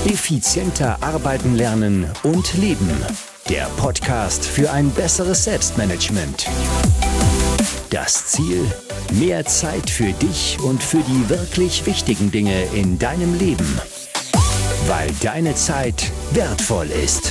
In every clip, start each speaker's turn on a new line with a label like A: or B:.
A: Effizienter arbeiten lernen und leben. Der Podcast für ein besseres Selbstmanagement. Das Ziel: mehr Zeit für dich und für die wirklich wichtigen Dinge in deinem Leben. Weil deine Zeit wertvoll ist.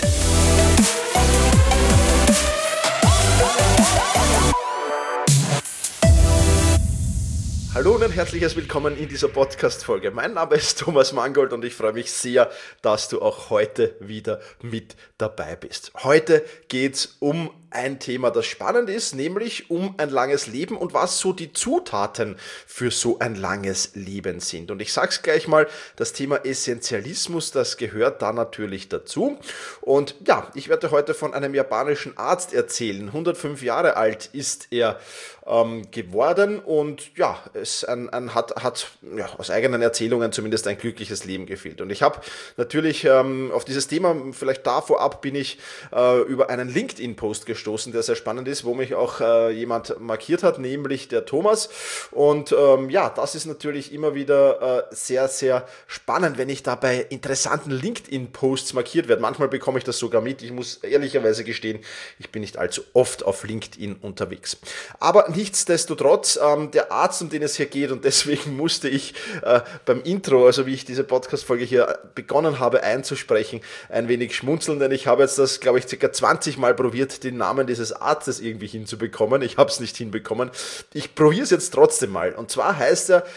B: Hallo und ein herzliches Willkommen in dieser Podcast-Folge. Mein Name ist Thomas Mangold und ich freue mich sehr, dass du auch heute wieder mit dabei bist. Heute geht's um ein Thema, das spannend ist, nämlich um ein langes Leben und was so die Zutaten für so ein langes Leben sind. Und ich sag's gleich mal, das Thema Essentialismus, das gehört da natürlich dazu. Und ja, ich werde heute von einem japanischen Arzt erzählen. 105 Jahre alt ist er geworden und ja, hat aus eigenen Erzählungen zumindest ein glückliches Leben geführt. Und ich habe natürlich auf dieses Thema, vielleicht da vorab bin ich über einen LinkedIn-Post gestoßen, der sehr spannend ist, wo mich auch jemand markiert hat, nämlich der Thomas. Und ja, das ist natürlich immer wieder sehr, sehr spannend, wenn ich da bei interessanten LinkedIn-Posts markiert werde. Manchmal bekomme ich das sogar mit. Ich muss ehrlicherweise gestehen, ich bin nicht allzu oft auf LinkedIn unterwegs. Aber nichtsdestotrotz, der Arzt, um den es hier geht, und deswegen musste ich beim Intro, also wie ich diese Podcast-Folge hier begonnen habe einzusprechen, ein wenig schmunzeln, denn ich habe jetzt das, glaube ich, ca. 20 Mal probiert, den Namen dieses Arztes irgendwie hinzubekommen. Ich habe es nicht hinbekommen. Ich probiere es jetzt trotzdem mal. Und zwar heißt er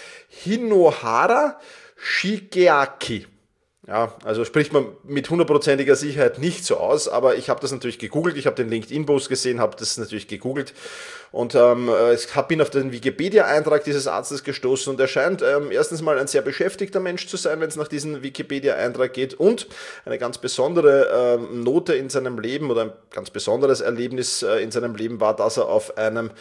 B: Hinohara Shigeaki. Ja, also spricht man mit 100%iger Sicherheit nicht so aus, aber ich habe das natürlich gegoogelt, ich habe den LinkedIn-Post gesehen, habe das natürlich gegoogelt und bin auf den Wikipedia-Eintrag dieses Arztes gestoßen und er scheint erstens mal ein sehr beschäftigter Mensch zu sein, wenn es nach diesem Wikipedia-Eintrag geht, und eine ganz besondere Note in seinem Leben oder ein ganz besonderes Erlebnis in seinem Leben war, dass er auf einem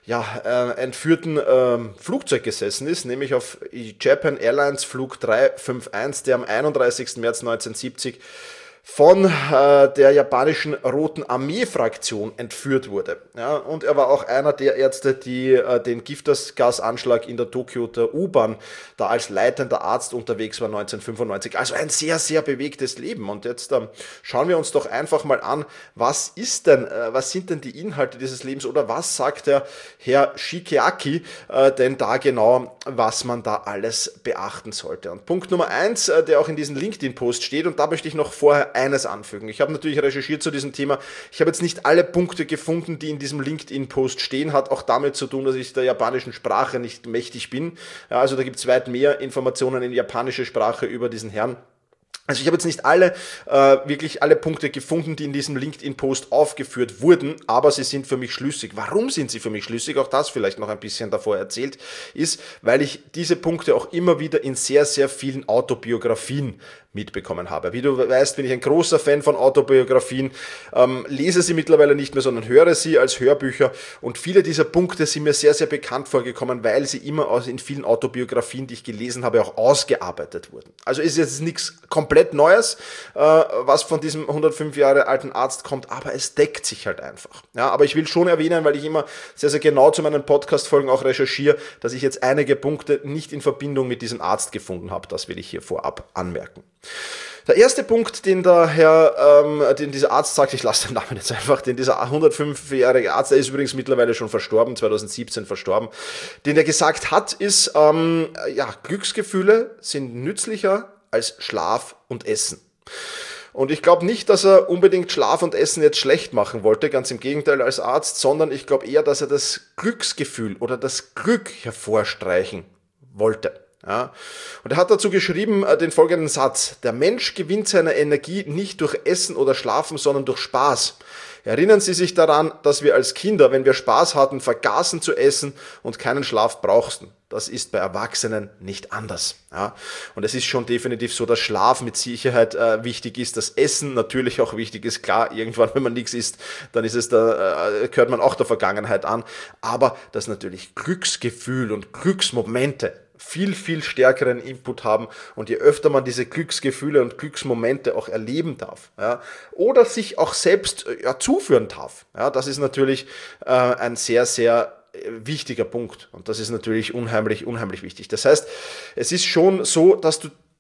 B: entführten Flugzeug gesessen ist, nämlich auf Japan Airlines Flug 351, der am 31. März 1970 von der japanischen Roten Armee-Fraktion entführt wurde. Ja, und er war auch einer der Ärzte, die den Giftgasanschlag in der Tokioter U-Bahn da als leitender Arzt unterwegs war 1995. Also ein sehr, sehr bewegtes Leben. Und jetzt schauen wir uns doch einfach mal an, was sind denn die Inhalte dieses Lebens oder was sagt der Herr Shigeaki denn da genau, was man da alles beachten sollte. Und Punkt Nummer 1, der auch in diesem LinkedIn-Post steht, und da möchte ich noch vorher eines anfügen. Ich habe natürlich recherchiert zu diesem Thema. Ich habe jetzt nicht alle Punkte gefunden, die in diesem LinkedIn-Post stehen. Hat auch damit zu tun, dass ich der japanischen Sprache nicht mächtig bin. Ja, also da gibt es weit mehr Informationen in japanischer Sprache über diesen Herrn. Also ich habe jetzt nicht wirklich alle Punkte gefunden, die in diesem LinkedIn-Post aufgeführt wurden, aber sie sind für mich schlüssig. Warum sind sie für mich schlüssig? Auch das vielleicht noch ein bisschen davor erzählt ist, weil ich diese Punkte auch immer wieder in sehr, sehr vielen Autobiografien mitbekommen habe. Wie du weißt, bin ich ein großer Fan von Autobiografien, lese sie mittlerweile nicht mehr, sondern höre sie als Hörbücher, und viele dieser Punkte sind mir sehr, sehr bekannt vorgekommen, weil sie immer in vielen Autobiografien, die ich gelesen habe, auch ausgearbeitet wurden. Also ist jetzt nichts komplett Neues, was von diesem 105 Jahre alten Arzt kommt, aber es deckt sich halt einfach. Ja, aber ich will schon erwähnen, weil ich immer sehr, sehr genau zu meinen Podcast-Folgen auch recherchiere, dass ich jetzt einige Punkte nicht in Verbindung mit diesem Arzt gefunden habe. Das will ich hier vorab anmerken. Der erste Punkt, den dieser Arzt sagt, ich lasse den Namen jetzt einfach, den dieser 105-jährige Arzt, der ist übrigens mittlerweile schon verstorben, 2017 verstorben, den er gesagt hat, ist, Glücksgefühle sind nützlicher als Schlaf und Essen. Und ich glaube nicht, dass er unbedingt Schlaf und Essen jetzt schlecht machen wollte, ganz im Gegenteil als Arzt, sondern ich glaube eher, dass er das Glücksgefühl oder das Glück hervorstreichen wollte. Ja. Und er hat dazu geschrieben den folgenden Satz: Der Mensch gewinnt seine Energie nicht durch Essen oder Schlafen, sondern durch Spaß. Erinnern Sie sich daran, dass wir als Kinder, wenn wir Spaß hatten, vergaßen zu essen und keinen Schlaf brauchten. Das ist bei Erwachsenen nicht anders. Ja. Und es ist schon definitiv so, dass Schlaf mit Sicherheit wichtig ist, dass Essen natürlich auch wichtig ist. Klar, irgendwann, wenn man nichts isst, dann gehört man auch der Vergangenheit an. Aber dass natürlich Glücksgefühl und Glücksmomente viel, viel stärkeren Input haben, und je öfter man diese Glücksgefühle und Glücksmomente auch erleben darf, ja, oder sich auch selbst zuführen darf, ja, das ist natürlich ein sehr, sehr wichtiger Punkt, und das ist natürlich unheimlich, unheimlich wichtig. Das heißt, es ist schon so, dass du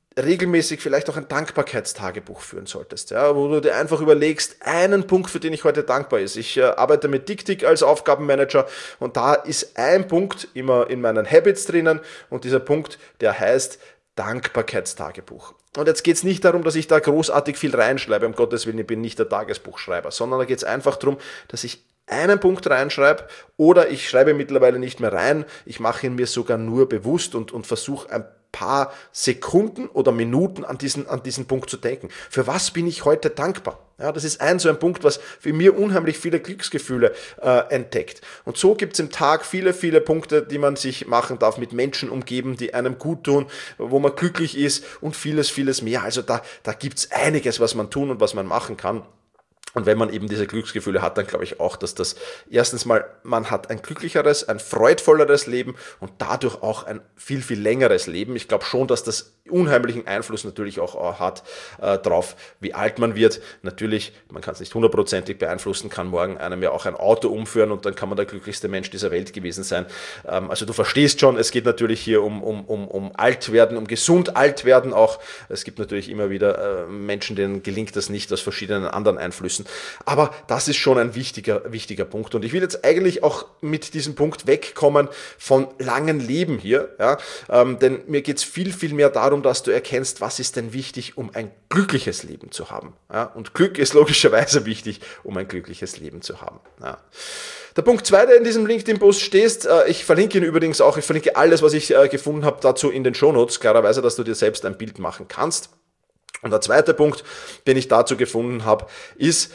B: regelmäßig vielleicht auch ein Dankbarkeitstagebuch führen solltest, ja, wo du dir einfach überlegst, einen Punkt, für den ich heute dankbar ist. Ich arbeite mit DickTick als Aufgabenmanager und da ist ein Punkt immer in meinen Habits drinnen und dieser Punkt, der heißt Dankbarkeitstagebuch. Und jetzt geht es nicht darum, dass ich da großartig viel reinschreibe, um Gottes Willen, ich bin nicht der Tagesbuchschreiber, sondern da geht es einfach darum, dass ich einen Punkt reinschreibe oder ich schreibe mittlerweile nicht mehr rein, ich mache ihn mir sogar nur bewusst und versuche ein paar Sekunden oder Minuten an diesen Punkt zu denken. Für was bin ich heute dankbar? Ja, das ist so ein Punkt, was für mir unheimlich viele Glücksgefühle entdeckt. Und so gibt es im Tag viele, viele Punkte, die man sich machen darf, mit Menschen umgeben, die einem gut tun, wo man glücklich ist und vieles, vieles mehr. Also da gibt es einiges, was man tun und was man machen kann. Und wenn man eben diese Glücksgefühle hat, dann glaube ich auch, dass das erstens mal, man hat ein glücklicheres, ein freudvolleres Leben und dadurch auch ein viel, viel längeres Leben. Ich glaube schon, dass das unheimlichen Einfluss natürlich auch hat drauf, wie alt man wird. Natürlich, man kann es nicht 100%ig beeinflussen, kann morgen einem ja auch ein Auto umführen und dann kann man der glücklichste Mensch dieser Welt gewesen sein. Also du verstehst schon, es geht natürlich hier um alt werden, um gesund alt werden auch. Es gibt natürlich immer wieder Menschen, denen gelingt das nicht aus verschiedenen anderen Einflüssen. Aber das ist schon ein wichtiger Punkt. Und ich will jetzt eigentlich auch mit diesem Punkt wegkommen von langen Leben hier, ja? Denn mir geht es viel, viel mehr darum, dass du erkennst, was ist denn wichtig, um ein glückliches Leben zu haben. Ja? Und Glück ist logischerweise wichtig, um ein glückliches Leben zu haben. Ja. Der Punkt 2, der in diesem LinkedIn-Post steht, ich verlinke ihn übrigens auch, ich verlinke alles, was ich gefunden habe, dazu in den Shownotes, klarerweise, dass du dir selbst ein Bild machen kannst. Und der zweite Punkt, den ich dazu gefunden habe, ist,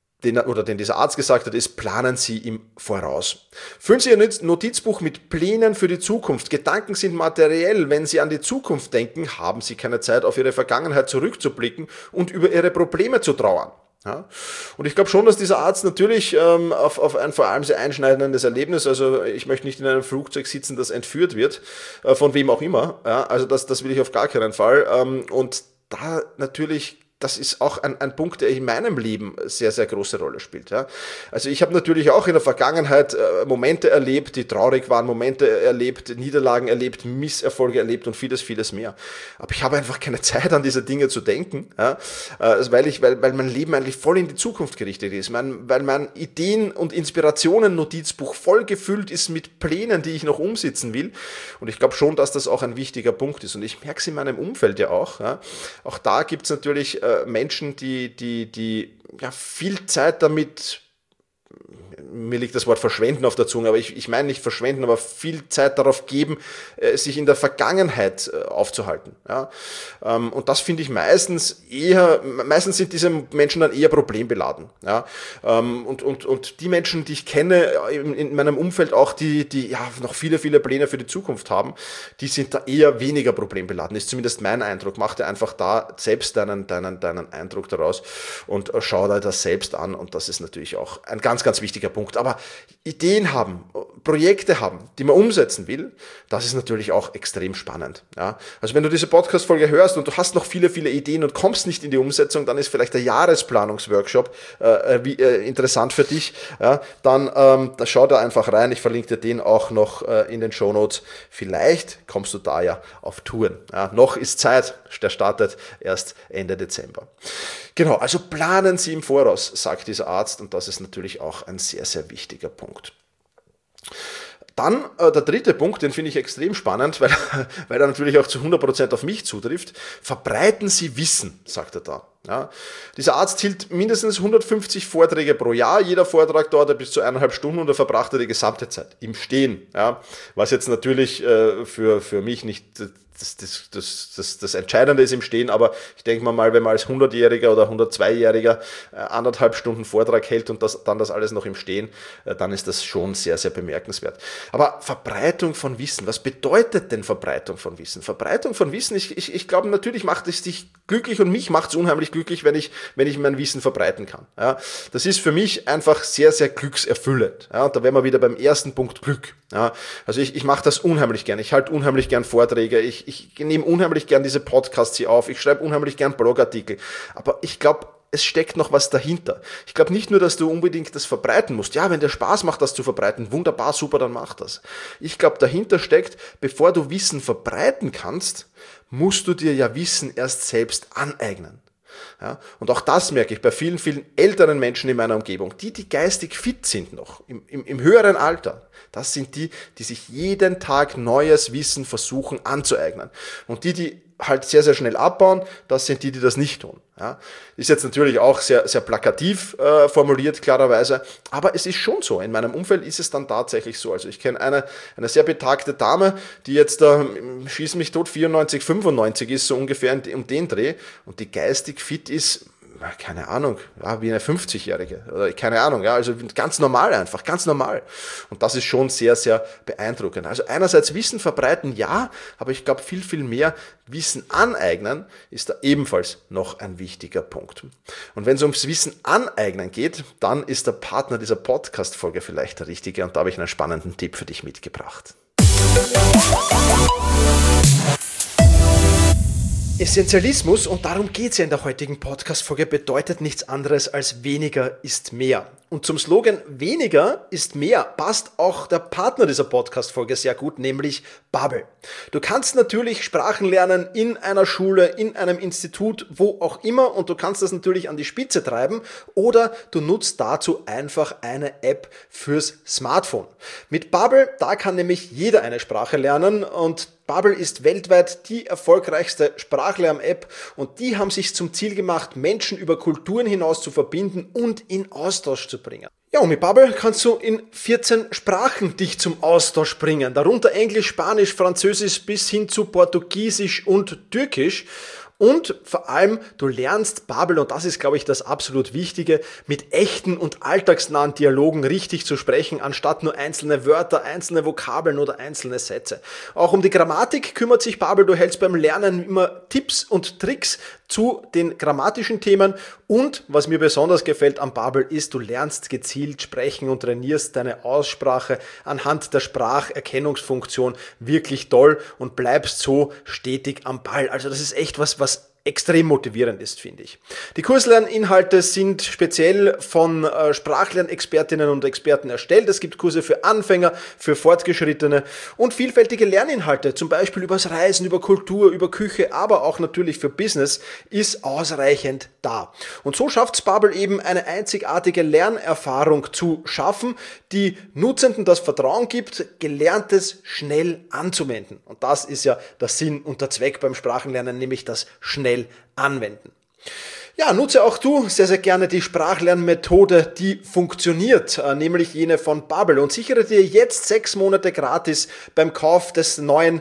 B: den dieser Arzt gesagt hat, ist, planen Sie im Voraus. Füllen Sie Ihr Notizbuch mit Plänen für die Zukunft. Gedanken sind materiell. Wenn Sie an die Zukunft denken, haben Sie keine Zeit, auf Ihre Vergangenheit zurückzublicken und über Ihre Probleme zu trauern. Ja? Und ich glaube schon, dass dieser Arzt natürlich auf ein vor allem sehr einschneidendes Erlebnis, also ich möchte nicht in einem Flugzeug sitzen, das entführt wird, von wem auch immer, ja? Also das will ich auf gar keinen Fall. Und da natürlich, das ist auch ein Punkt, der in meinem Leben sehr, sehr große Rolle spielt. Ja. Also ich habe natürlich auch in der Vergangenheit Momente erlebt, die traurig waren, Momente erlebt, Niederlagen erlebt, Misserfolge erlebt und vieles, vieles mehr. Aber ich habe einfach keine Zeit, an diese Dinge zu denken, ja, weil mein Leben eigentlich voll in die Zukunft gerichtet ist, weil mein Ideen- und Inspirationen-Notizbuch voll gefüllt ist mit Plänen, die ich noch umsetzen will. Und ich glaube schon, dass das auch ein wichtiger Punkt ist. Und ich merke es in meinem Umfeld ja auch. Ja. Auch da gibt es natürlich Menschen, die ja, viel Zeit damit, mir liegt das Wort verschwenden auf der Zunge, aber ich meine nicht verschwenden, aber viel Zeit darauf geben, sich in der Vergangenheit aufzuhalten. Ja? Und das finde ich meistens sind diese Menschen dann eher problembeladen. Ja? Und die Menschen, die ich kenne in meinem Umfeld auch, die ja noch viele, viele Pläne für die Zukunft haben, die sind da eher weniger problembeladen. Ist zumindest mein Eindruck. Mach dir einfach da selbst deinen Eindruck daraus und schau dir das selbst an. Und das ist natürlich auch ein ganz, ganz wichtiger Punkt. Aber Ideen haben, Projekte haben, die man umsetzen will, das ist natürlich auch extrem spannend. Ja? Also wenn du diese Podcast-Folge hörst und du hast noch viele, viele Ideen und kommst nicht in die Umsetzung, dann ist vielleicht der Jahresplanungsworkshop interessant für dich. Ja? Dann da schau da einfach rein. Ich verlinke dir den auch noch in den Shownotes. Vielleicht kommst du da ja auf Touren. Ja? Noch ist Zeit, der startet erst Ende Dezember. Genau, also planen Sie im Voraus, sagt dieser Arzt, und das ist natürlich auch ein sehr, sehr wichtiger Punkt. Dann der dritte Punkt, den finde ich extrem spannend, weil er natürlich auch zu 100% auf mich zutrifft. Verbreiten Sie Wissen, sagt er da. Ja. Dieser Arzt hielt mindestens 150 Vorträge pro Jahr. Jeder Vortrag dauerte bis zu 1,5 Stunden und er verbrachte die gesamte Zeit im Stehen. Ja. Was jetzt natürlich für mich nicht das Entscheidende ist im Stehen, aber ich denke mal, wenn man als 100-Jähriger oder 102-Jähriger 1,5 Stunden Vortrag hält und das alles noch im Stehen, dann ist das schon sehr, sehr bemerkenswert. Aber Verbreitung von Wissen, was bedeutet denn Verbreitung von Wissen? Verbreitung von Wissen, ich glaube, natürlich macht es dich glücklich und mich macht es unheimlich glücklich, wenn ich mein Wissen verbreiten kann. Ja, das ist für mich einfach sehr, sehr glückserfüllend. Ja, und da wären wir wieder beim ersten Punkt, Glück. Ja, also ich mache das unheimlich gern. Ich halte unheimlich gern Vorträge. Ich nehme unheimlich gern diese Podcasts hier auf. Ich schreibe unheimlich gern Blogartikel. Aber ich glaube, es steckt noch was dahinter. Ich glaube nicht nur, dass du unbedingt das verbreiten musst. Ja, wenn dir Spaß macht, das zu verbreiten, wunderbar, super, dann mach das. Ich glaube, dahinter steckt, bevor du Wissen verbreiten kannst, musst du dir ja Wissen erst selbst aneignen. Ja, und auch das merke ich bei vielen, vielen älteren Menschen in meiner Umgebung, die geistig fit sind noch, im höheren Alter. Das sind die sich jeden Tag neues Wissen versuchen anzueignen. Und die halt sehr, sehr schnell abbauen, das sind die das nicht tun. Ja, ist jetzt natürlich auch sehr, sehr plakativ formuliert, klarerweise, aber es ist schon so. In meinem Umfeld ist es dann tatsächlich so. Also ich kenne eine sehr betagte Dame, die jetzt, schieß mich tot, 94, 95 ist, so ungefähr um den Dreh, und die geistig fit ist, keine Ahnung, ja, wie eine 50-Jährige oder keine Ahnung, ja, also ganz normal einfach, ganz normal. Und das ist schon sehr, sehr beeindruckend. Also einerseits Wissen verbreiten, ja, aber ich glaube viel, viel mehr Wissen aneignen ist da ebenfalls noch ein wichtiger Punkt. Und wenn es ums Wissen aneignen geht, dann ist der Partner dieser Podcast-Folge vielleicht der richtige, und da habe ich einen spannenden Tipp für dich mitgebracht. Essentialismus, und darum geht es ja in der heutigen Podcast-Folge, bedeutet nichts anderes als weniger ist mehr. Und zum Slogan weniger ist mehr passt auch der Partner dieser Podcast-Folge sehr gut, nämlich Babbel. Du kannst natürlich Sprachen lernen in einer Schule, in einem Institut, wo auch immer, und du kannst das natürlich an die Spitze treiben, oder du nutzt dazu einfach eine App fürs Smartphone. Mit Babbel, da kann nämlich jeder eine Sprache lernen, und Babbel ist weltweit die erfolgreichste Sprachlern-App, und die haben sich zum Ziel gemacht, Menschen über Kulturen hinaus zu verbinden und in Austausch zu bringen. Ja, und mit Babbel kannst du in 14 Sprachen dich zum Austausch bringen, darunter Englisch, Spanisch, Französisch bis hin zu Portugiesisch und Türkisch. Und vor allem, du lernst Babbel, und das ist, glaube ich, das absolut Wichtige, mit echten und alltagsnahen Dialogen richtig zu sprechen, anstatt nur einzelne Wörter, einzelne Vokabeln oder einzelne Sätze. Auch um die Grammatik kümmert sich Babbel. Du hältst beim Lernen immer Tipps und Tricks zu den grammatischen Themen, und was mir besonders gefällt am Babbel ist, du lernst gezielt sprechen und trainierst deine Aussprache anhand der Spracherkennungsfunktion wirklich toll und bleibst so stetig am Ball. Also das ist echt was extrem motivierend ist, finde ich. Die Kurslerninhalte sind speziell von Sprachlernexpertinnen und Experten erstellt. Es gibt Kurse für Anfänger, für Fortgeschrittene und vielfältige Lerninhalte, zum Beispiel übers Reisen, über Kultur, über Küche, aber auch natürlich für Business, ist ausreichend da. Und so schafft Babbel eben eine einzigartige Lernerfahrung zu schaffen, die Nutzenden das Vertrauen gibt, Gelerntes schnell anzuwenden. Und das ist ja der Sinn und der Zweck beim Sprachenlernen, nämlich das schnell anwenden. Ja, nutze auch du sehr, sehr gerne die Sprachlernmethode, die funktioniert, nämlich jene von Babbel, und sichere dir jetzt 6 Monate gratis beim Kauf des neuen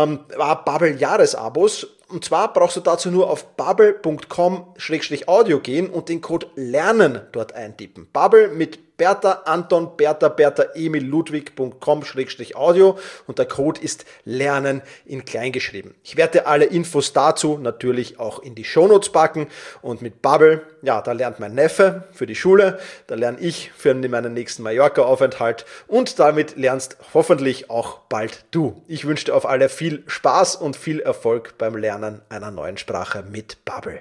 B: Babbel-Jahresabos. Und zwar brauchst du dazu nur auf babbel.com/audio gehen und den Code LERNEN dort eintippen. Babbel mit Bertha, Anton, Bertha, Emil, Ludwig.com/audio, und der Code ist LERNEN in klein geschrieben. Ich werde alle Infos dazu natürlich auch in die Shownotes packen, und mit Babbel, ja, da lernt mein Neffe für die Schule, da lerne ich für meinen nächsten Mallorca-Aufenthalt, und damit lernst hoffentlich auch bald du. Ich wünsche dir auf alle viel Spaß und viel Erfolg beim Lernen einer neuen Sprache mit Babbel.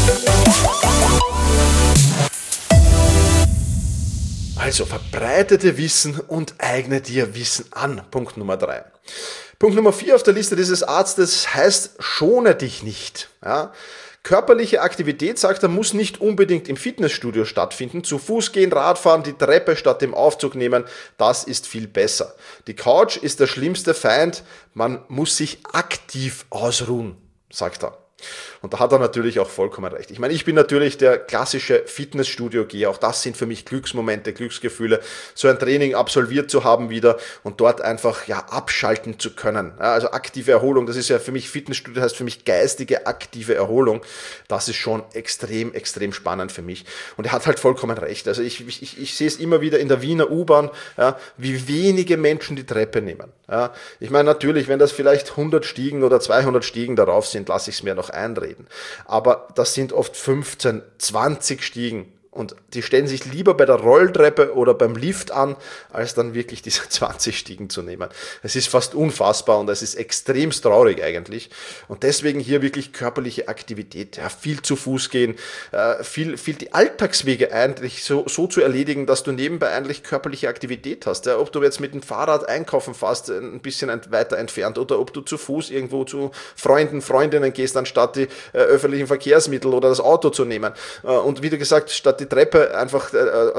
B: Also verbreitete Wissen und eigne dir Wissen an. Punkt Nummer 3. Punkt Nummer 4 auf der Liste dieses Arztes heißt, schone dich nicht. Ja? Körperliche Aktivität, sagt er, muss nicht unbedingt im Fitnessstudio stattfinden. Zu Fuß gehen, Radfahren, die Treppe statt dem Aufzug nehmen, das ist viel besser. Die Couch ist der schlimmste Feind, man muss sich aktiv ausruhen, sagt er. Und da hat er natürlich auch vollkommen recht. Ich meine, ich bin natürlich der klassische Fitnessstudio-Geher. Auch das sind für mich Glücksmomente, Glücksgefühle, so ein Training absolviert zu haben wieder und dort einfach abschalten zu können. Ja, also aktive Erholung, das ist ja für mich, Fitnessstudio heißt für mich geistige, aktive Erholung. Das ist schon extrem, extrem spannend für mich. Und er hat halt vollkommen recht. Also ich sehe es immer wieder in der Wiener U-Bahn, ja, wie wenige Menschen die Treppe nehmen. Ja, ich meine, natürlich, wenn das vielleicht 100 Stiegen oder 200 Stiegen darauf sind, lasse ich es mir noch einreden. Aber das sind oft 15, 20 Stiegen. Und die stellen sich lieber bei der Rolltreppe oder beim Lift an, als dann wirklich diese 20 Stiegen zu nehmen. Es ist fast unfassbar und es ist extremst traurig eigentlich. Und deswegen hier wirklich körperliche Aktivität, ja, viel zu Fuß gehen, viel die Alltagswege eigentlich so zu erledigen, dass du nebenbei eigentlich körperliche Aktivität hast. Ja, ob du jetzt mit dem Fahrrad einkaufen fährst, ein bisschen weiter entfernt, oder ob du zu Fuß irgendwo zu Freunden, Freundinnen gehst, anstatt die öffentlichen Verkehrsmittel oder das Auto zu nehmen. Und wie du gesagt, statt die Treppe einfach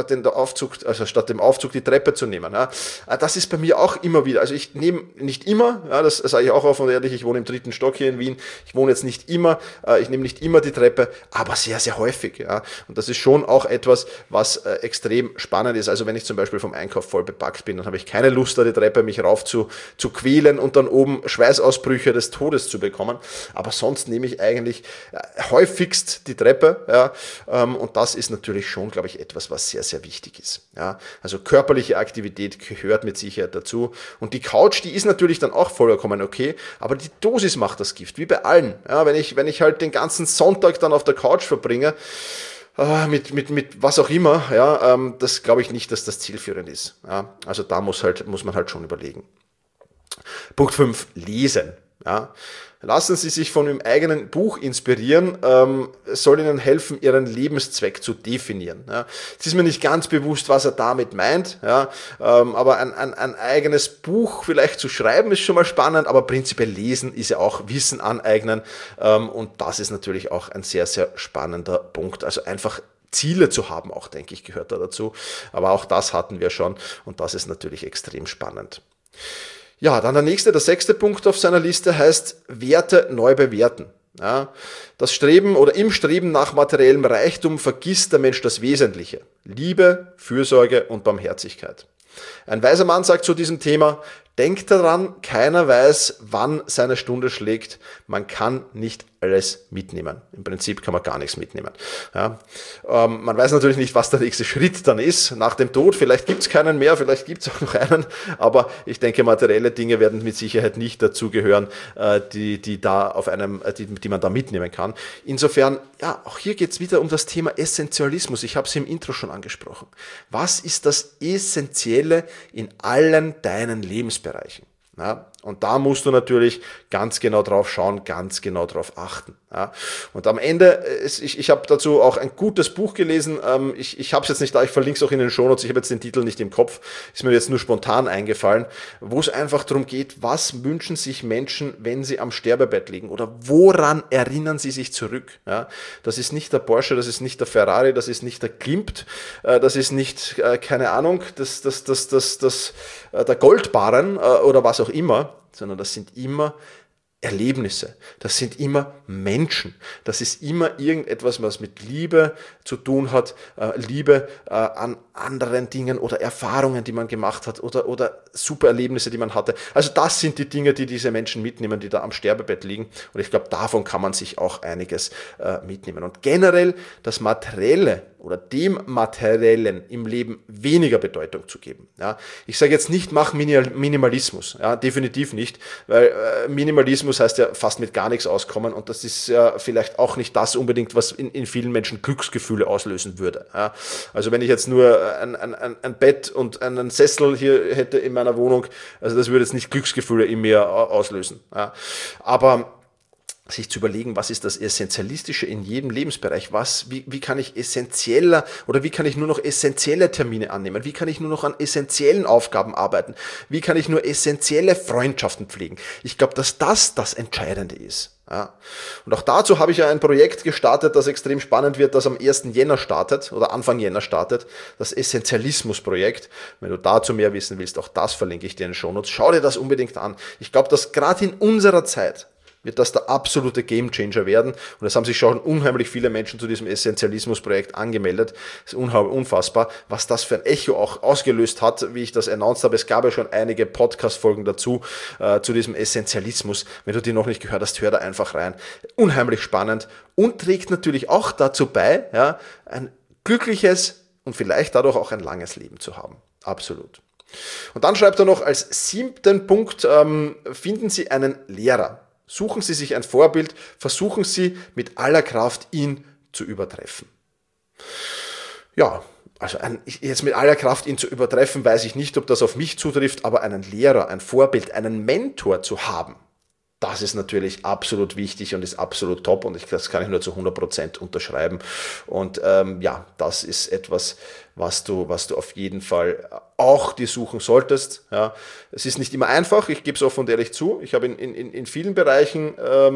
B: statt dem Aufzug die Treppe zu nehmen. Ja. Das ist bei mir auch immer wieder. Also ich nehme nicht immer, ja, das sage ich auch offen und ehrlich, ich wohne im 3. Stock hier in Wien, ich wohne jetzt nicht immer, ich nehme nicht immer die Treppe, aber sehr, sehr häufig. Ja. Und das ist schon auch etwas, was extrem spannend ist. Also wenn ich zum Beispiel vom Einkauf voll bepackt bin, dann habe ich keine Lust, da die Treppe mich rauf zu quälen und dann oben Schweißausbrüche des Todes zu bekommen. Aber sonst nehme ich eigentlich häufigst die Treppe. Ja. Und das ist natürlich schon, glaube ich, etwas, was sehr, sehr wichtig ist. Ja, also körperliche Aktivität gehört mit Sicherheit dazu. Und die Couch, die ist natürlich dann auch vollkommen okay, aber die Dosis macht das Gift, wie bei allen. Ja, wenn ich halt den ganzen Sonntag dann auf der Couch verbringe, mit was auch immer, ja, das glaube ich nicht, dass das zielführend ist. Ja, also da muss man halt schon überlegen. Punkt 5, lesen. Ja. Lassen Sie sich von Ihrem eigenen Buch inspirieren, es soll Ihnen helfen, Ihren Lebenszweck zu definieren. Ja. Es ist mir nicht ganz bewusst, was er damit meint, ja, aber ein eigenes Buch vielleicht zu schreiben ist schon mal spannend, aber prinzipiell lesen ist ja auch Wissen aneignen, und das ist natürlich auch ein sehr, sehr spannender Punkt. Also einfach Ziele zu haben, auch denke ich, gehört da dazu, aber auch das hatten wir schon und das ist natürlich extrem spannend. Ja, dann der 6. Punkt auf seiner Liste heißt Werte neu bewerten. Ja, das Streben oder im Streben nach materiellem Reichtum vergisst der Mensch das Wesentliche. Liebe, Fürsorge und Barmherzigkeit. Ein weiser Mann sagt zu diesem Thema, denkt daran, keiner weiß, wann seine Stunde schlägt. Man kann nicht alles mitnehmen. Im Prinzip kann man gar nichts mitnehmen. Ja. Man weiß natürlich nicht, was der nächste Schritt dann ist nach dem Tod. Vielleicht gibt es keinen mehr, vielleicht gibt es auch noch einen. Aber ich denke, materielle Dinge werden mit Sicherheit nicht dazugehören, die man da mitnehmen kann. Insofern, ja, auch hier geht es wieder um das Thema Essentialismus. Ich habe es im Intro schon angesprochen. Was ist das Essentielle in allen deinen Lebensbereichen? Ja, und da musst du natürlich ganz genau drauf schauen, ganz genau drauf achten. Ja. Und am Ende, ich habe dazu auch ein gutes Buch gelesen, ich habe es jetzt nicht da, ich verlinke es auch in den Shownotes, ich habe jetzt den Titel nicht im Kopf, ist mir jetzt nur spontan eingefallen, wo es einfach darum geht, was wünschen sich Menschen, wenn sie am Sterbebett liegen oder woran erinnern sie sich zurück. Ja. Das ist nicht der Porsche, das ist nicht der Ferrari, das ist nicht der Klimt, das ist nicht, keine Ahnung, der Goldbarren oder was auch immer, sondern das sind immer Erlebnisse, das sind immer Menschen, das ist immer irgendetwas, was mit Liebe zu tun hat, Liebe an anderen Dingen oder Erfahrungen, die man gemacht hat oder super Erlebnisse, die man hatte. Also das sind die Dinge, die diese Menschen mitnehmen, die da am Sterbebett liegen und ich glaube, davon kann man sich auch einiges mitnehmen. Und generell das Materielle oder dem Materiellen im Leben weniger Bedeutung zu geben. Ja. Ich sage jetzt nicht, mach Minimalismus, ja, definitiv nicht, weil Minimalismus heißt ja fast mit gar nichts auskommen und das ist ja vielleicht auch nicht das unbedingt, was in vielen Menschen Glücksgefühle auslösen würde. Ja. Also wenn ich jetzt nur ein Bett und einen Sessel hier hätte in meiner Wohnung, also das würde jetzt nicht Glücksgefühle in mir auslösen. Ja. Aber sich zu überlegen, was ist das Essentialistische in jedem Lebensbereich, wie kann ich essentieller oder wie kann ich nur noch essentielle Termine annehmen, wie kann ich nur noch an essentiellen Aufgaben arbeiten, wie kann ich nur essentielle Freundschaften pflegen. Ich glaube, dass das Entscheidende ist. Ja. Und auch dazu habe ich ja ein Projekt gestartet, das extrem spannend wird, das am 1. Jänner startet oder Anfang Jänner startet, das Essentialismus-Projekt. Wenn du dazu mehr wissen willst, auch das verlinke ich dir in den Shownotes. Schau dir das unbedingt an. Ich glaube, dass gerade in unserer Zeit wird das der absolute Gamechanger werden. Und es haben sich schon unheimlich viele Menschen zu diesem Essentialismus-Projekt angemeldet. Es ist unfassbar, was das für ein Echo auch ausgelöst hat, wie ich das announced habe. Es gab ja schon einige Podcast-Folgen dazu, zu diesem Essentialismus. Wenn du die noch nicht gehört hast, hör da einfach rein. Unheimlich spannend und trägt natürlich auch dazu bei, ja, ein glückliches und vielleicht dadurch auch ein langes Leben zu haben. Absolut. Und dann schreibt er noch als 7. Punkt, finden Sie einen Lehrer. Suchen Sie sich ein Vorbild, versuchen Sie mit aller Kraft, ihn zu übertreffen. Also jetzt mit aller Kraft ihn zu übertreffen, weiß ich nicht, ob das auf mich zutrifft, aber einen Lehrer, ein Vorbild, einen Mentor zu haben, das ist natürlich absolut wichtig und ist absolut top und das kann ich nur zu 100% unterschreiben. Und das ist etwas, was du auf jeden Fall auch dir suchen solltest. Ja. Es ist nicht immer einfach, ich gebe es offen und ehrlich zu. Ich habe in vielen Bereichen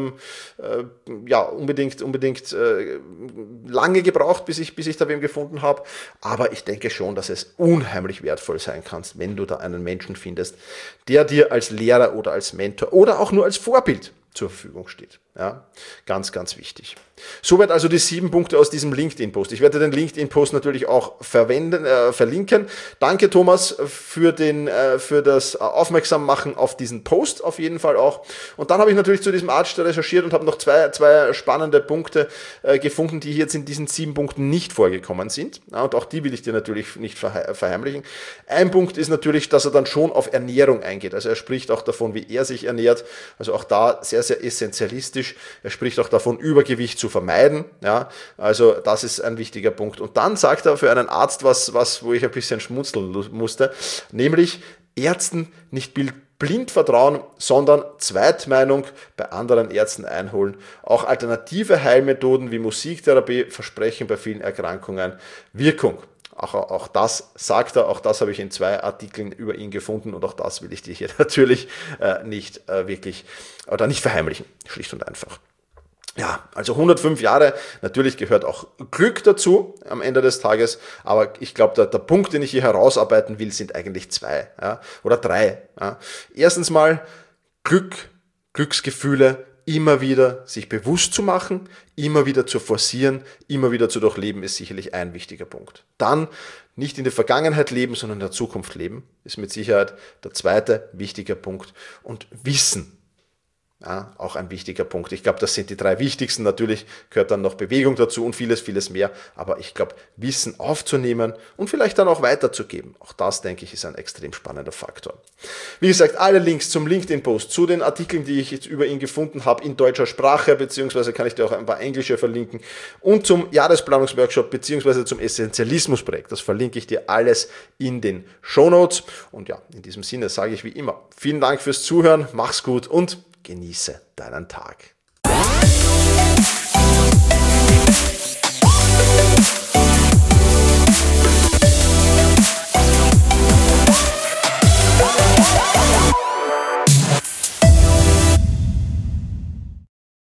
B: unbedingt lange gebraucht, bis ich da wem gefunden habe. Aber ich denke schon, dass es unheimlich wertvoll sein kann, wenn du da einen Menschen findest, der dir als Lehrer oder als Mentor oder auch nur als Vorbild zur Verfügung steht. Ja, ganz, ganz wichtig. Soweit also die 7 Punkte aus diesem LinkedIn-Post. Ich werde den LinkedIn-Post natürlich auch verlinken. Danke, Thomas, für das Aufmerksammachen auf diesen Post auf jeden Fall auch. Und dann habe ich natürlich zu diesem Arzt recherchiert und habe noch zwei spannende Punkte gefunden, die jetzt in diesen 7 Punkten nicht vorgekommen sind. Ja, und auch die will ich dir natürlich nicht verheimlichen. Ein Punkt ist natürlich, dass er dann schon auf Ernährung eingeht. Also er spricht auch davon, wie er sich ernährt. Also auch da sehr, sehr essentialistisch. Er spricht auch davon, Übergewicht zu vermeiden. Ja, also das ist ein wichtiger Punkt. Und dann sagt er für einen Arzt wo ich ein bisschen schmunzeln musste, nämlich Ärzten nicht blind vertrauen, sondern Zweitmeinung bei anderen Ärzten einholen. Auch alternative Heilmethoden wie Musiktherapie versprechen bei vielen Erkrankungen Wirkung. Auch das sagt er, auch das habe ich in 2 Artikeln über ihn gefunden und auch das will ich dir hier natürlich nicht verheimlichen, schlicht und einfach. Ja, also 105 Jahre, natürlich gehört auch Glück dazu am Ende des Tages, aber ich glaube, der Punkt, den ich hier herausarbeiten will, sind eigentlich 2 oder 3. Ja. Erstens mal Glücksgefühle immer wieder sich bewusst zu machen, immer wieder zu forcieren, immer wieder zu durchleben, ist sicherlich ein wichtiger Punkt. Dann nicht in der Vergangenheit leben, sondern in der Zukunft leben, ist mit Sicherheit der zweite wichtige Punkt. Und Wissen. Ja, auch ein wichtiger Punkt. Ich glaube, das sind die 3 wichtigsten. Natürlich gehört dann noch Bewegung dazu und vieles, vieles mehr. Aber ich glaube, Wissen aufzunehmen und vielleicht dann auch weiterzugeben. Auch das, denke ich, ist ein extrem spannender Faktor. Wie gesagt, alle Links zum LinkedIn-Post, zu den Artikeln, die ich jetzt über ihn gefunden habe, in deutscher Sprache, beziehungsweise kann ich dir auch ein paar englische verlinken, und zum Jahresplanungsworkshop, beziehungsweise zum Essentialismus-Projekt. Das verlinke ich dir alles in den Shownotes. Und ja, in diesem Sinne sage ich wie immer, vielen Dank fürs Zuhören, mach's gut und genieße deinen Tag.